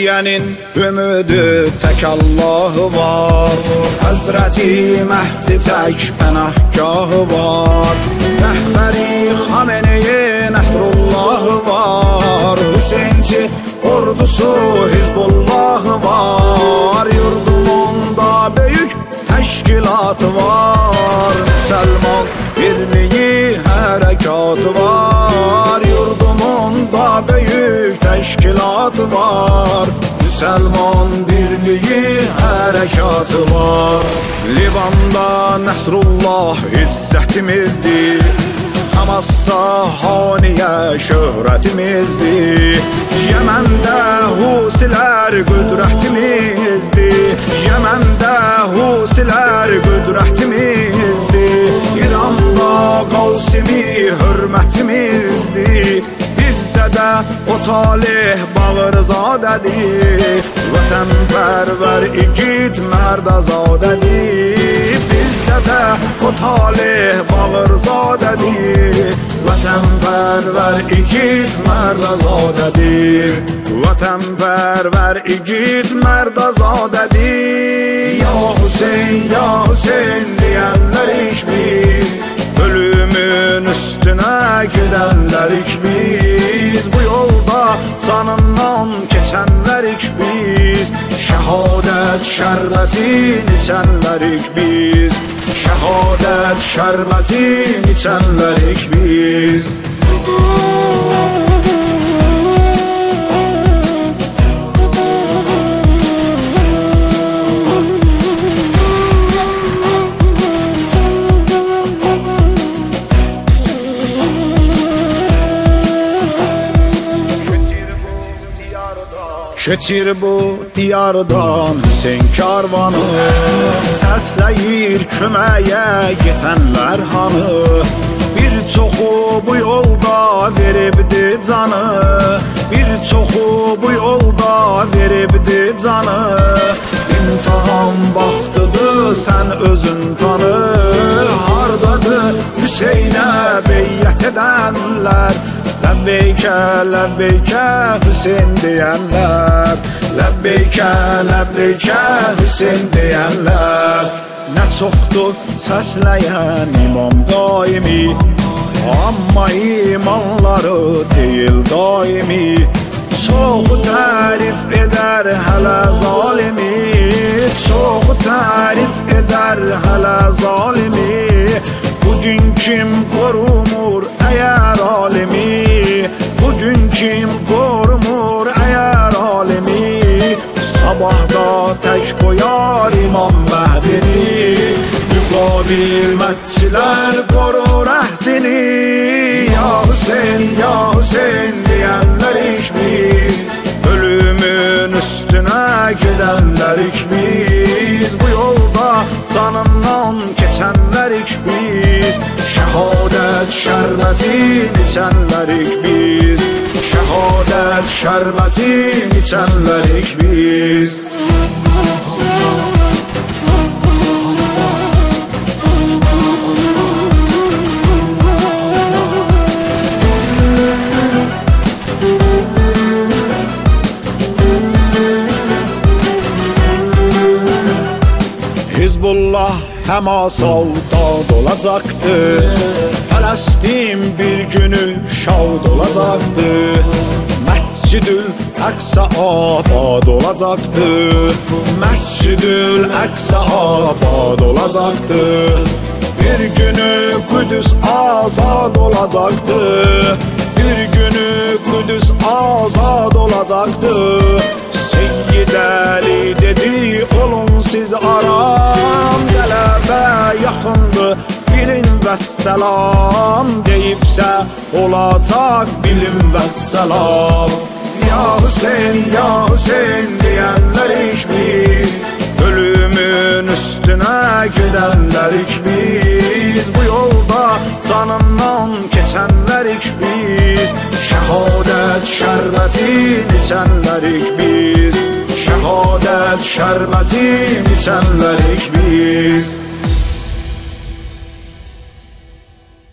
Diyenin ümidi tek Allah'ı var. Hazreti Mehdi tek pənahgahı var. Rəhbəri Xameneyi Nəsrullahı var. Hüseynci ordusu Hizbullahı var. Yurdumunda büyük təşkilatı var. Müsəlman birliği hərəkatı var. Yurdumunda büyük təşkilatı var. Müsəlman birliği hərəkatı var. Livanda Nəsrullah izzətimizdir. Hamasda Haniyə şöhrətimizdir. Yeməndə Husilər qüdrətimizdir. Yeməndə Husilər qüdrətimizdir. İranda Qasimi hörmətimizdir. Bizdə də o Talih Bağırzadədir. Vətənpərvər igid mərdazadədir. Bizdə də o Talih Bağırzadədir. Vətənpərvər igid mərdazadədir. Vətənpərvər igid mərdazadədir. Ya Hüseyn, ya Hüseyn deyənlərik biz. Ölümün üstünə gedənlərik biz. Bu yolda canından keçənlərik biz. Şəhadət şərbətin içənlərik biz. Şəhadət şərbətin içənlərik biz. Keçir bu diyardan Hüseyn karvanı. Səsləyir köməyə getənlər hanı. Bir çoxu bu yolda veribdi canı. Bir çoxu bu yolda veribdi canı. İmtihan vaxtıdır sən özün tanı. Hardadır Hüseynə beyyət edənlər? Ləbbeykə, ləbbeykə Hüseyn deyənlər. Ləbbeykə, ləbbeykə Hüseyn deyənlər. Nə çoxdur səsləyən imam daimi. Amma imanları deyil daimi. Çox tərif edər hələ zalimi. Çox tərif edər hələ zalimi. Bugün kim qorumur əgər alimi? Bugün kim qorumur əgər alimi? Sabahda tək qoyar imam Məhdini. Müqavilmətçilər qorur əhdini. Ya Hüseyn, ya Hüseyn deyənlərik biz. Ölümün üstünə gedənlərik biz. Bu yolda canından keçənlərik biz. Şəhadət şərbətin içənlərik biz. Şəhadət şərbətin içənlərik biz. Hizbullah həmasalda dolacaqdı. Fələstin bir günü şad olacaqdı. Məscid-ül Əqsa abad olacaqdı. Məscid-ül Əqsa abad olacaqdı. Bir günü Qüdüs azad olacaqdı. Bir günü Qüdüs azad olacaqdı. Seyyid Əli dedi olun siz aram. Qələbə yaxındır bilin vəssalam. Deyibsə olacaq bilin vəssalam. Ya Hüseyn, ya Hüseyn deyənlərik biz. Ölümün üstünə gedənlərik biz. Bu yolda canından keçənlərik biz. Şəhadət şərbətin içənlərik biz. Şəhadət şərbətin içənlərik biz.